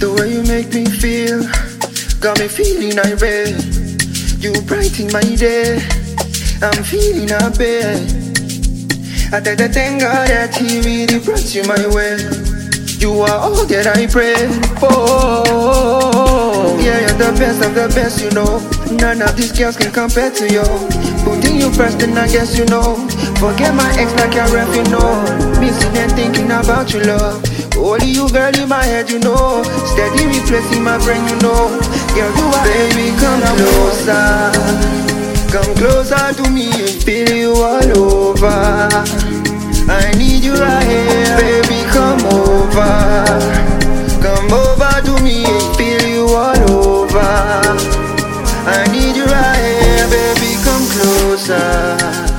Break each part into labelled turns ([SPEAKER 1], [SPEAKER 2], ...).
[SPEAKER 1] The way you make me feel got me feeling irate. You brighten my day, I'm feeling happy. I thank God that He really brought you my way. You are all that I pray for. Yeah, you're the best of the best, you know. None of these girls can compare to you. Putting you first, and I guess you know. Forget my ex like a ref, you know. Missing and thinking about your love. Only you, girl, in my head, you know. Steady replacing my brain, you know. Girl, you are. Baby, come closer. Come closer to me and feel you all over. I need you right here, baby, come over. Come over to me and feel you all over. I need you right here, baby, come closer.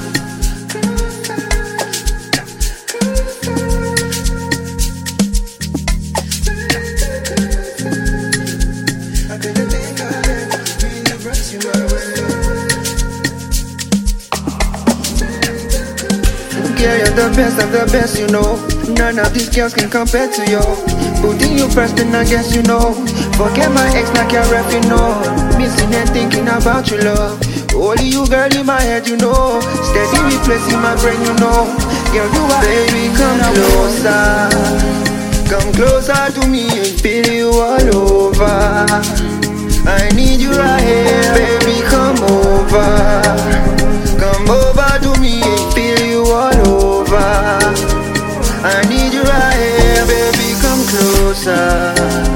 [SPEAKER 1] Yeah, you're the best of the best, you know. None of these girls can compare to you. Putting you first, and I guess you know. Forget my ex like a ref, you know. Missing and thinking about your love. Only you, girl, in my head, you know. Steady replacing my brain, you know. Girl, you are. Baby, come closer. Come closer to me and feel you all over. I need you right here, baby, come over. Come over to me and feel you all over. I need you right here, baby, come closer.